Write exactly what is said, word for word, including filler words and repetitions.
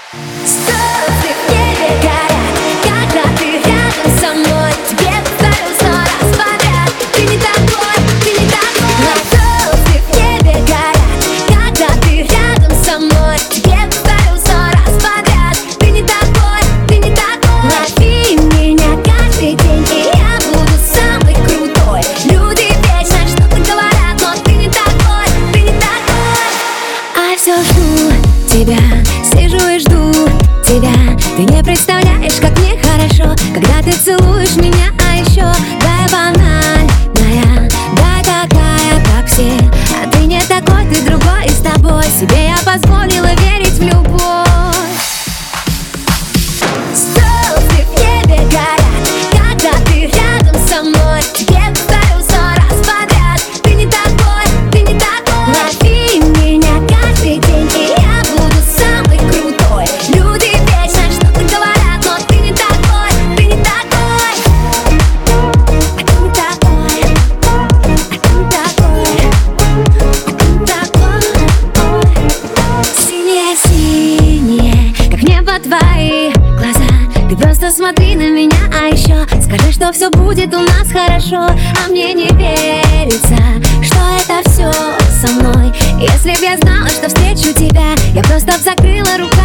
Звезды в небе горят, когда ты рядом со мной. Тебе повторю сто раз подряд: ты не такой, ты не такой. Звезды в небе горят, когда ты рядом со мной. Тебе повторю сто раз подряд: ты не такой, ты не такой. Лови меня каждый день, и я буду самый крутой. Люди вечно что-то говорят, но ты не такой, ты не такой. А все жду тебя, сижу и жду тебя. Ты не представляешь, как мне хорошо, когда ты целуешь меня. А еще да, я банальная, да, такая, как все. А ты не такой, ты другой, и с тобой себе я позволила верить в любовь. Звезды в небе горят, когда ты рядом со мной. Тебе повторю сто раз подряд: ты не такой, ты не такой. Лови меня каждый день, и я буду самый крутой. Люди вечно что-то говорят, но ты не такой, ты не такой. А ты не такой, а ты не такой, а ты не такой. Синее-синее, как небо твои глаза. Ты просто смотри на меня, а еще скажи, что все будет у нас хорошо. А мне не верится, что это все со мной. Если б я знала, что встречу тебя, я просто б закрыла рукой